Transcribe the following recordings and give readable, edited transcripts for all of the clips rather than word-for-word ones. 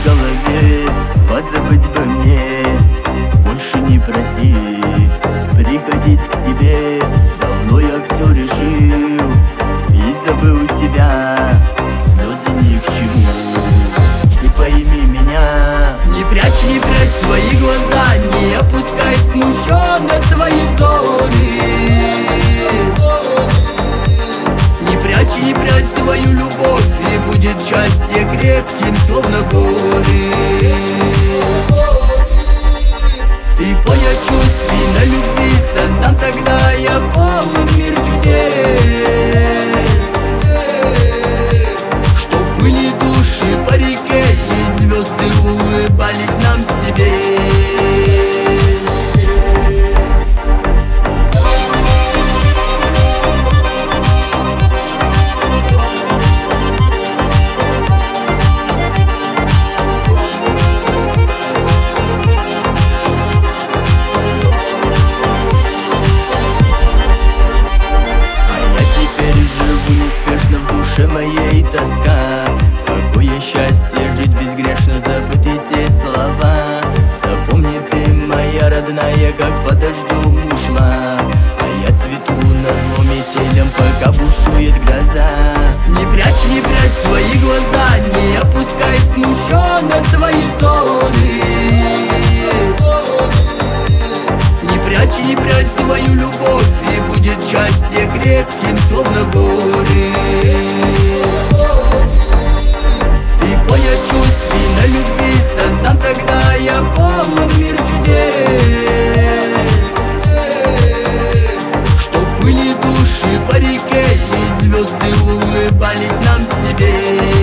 в голове, позабыть бы мне, больше не проси приходить к тебе. Давно я все решил и забыл тебя, слезы ни к чему. Ты пойми меня, не прячь свои глаза, не опускай смущенно свои взоры. Не прячь свою любовь, и будет счастье крепким, словно горы. Ты понял чувств и на любви, создам тогда я полный мир чудес. Чтоб были души по реке, и звезды улыбались нам с небес. Моей тоска, какое счастье жить безгрешно, забыть эти слова. Запомни ты, моя родная, как под дождем ушла, а я цвету назло метелям, пока бушует гроза. Не прячь свои глаза, не опускай смущенно свои взоры. Не прячь свою любовь, и будет счастье крепким, словно горы. Ты понял чувств и на любви, создам тогда я полный мир чудес. Чтоб были души по реке, и звезды улыбались нам с небес.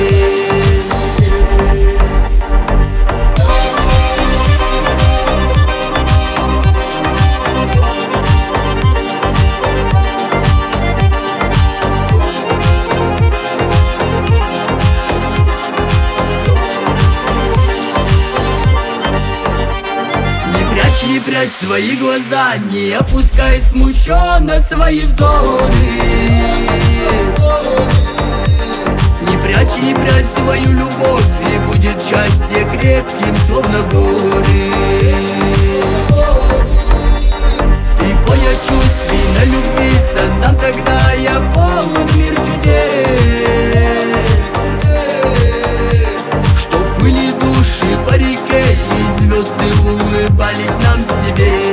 Не прячь свои глаза, не опускай смущенно свои взоры. Не прячь свою любовь, и будет счастье крепким, словно горы. Ты понял чувств и на любви, создам тогда я полный мир чудес. Чтоб были души по реке, и звезды улыбались нам с небес.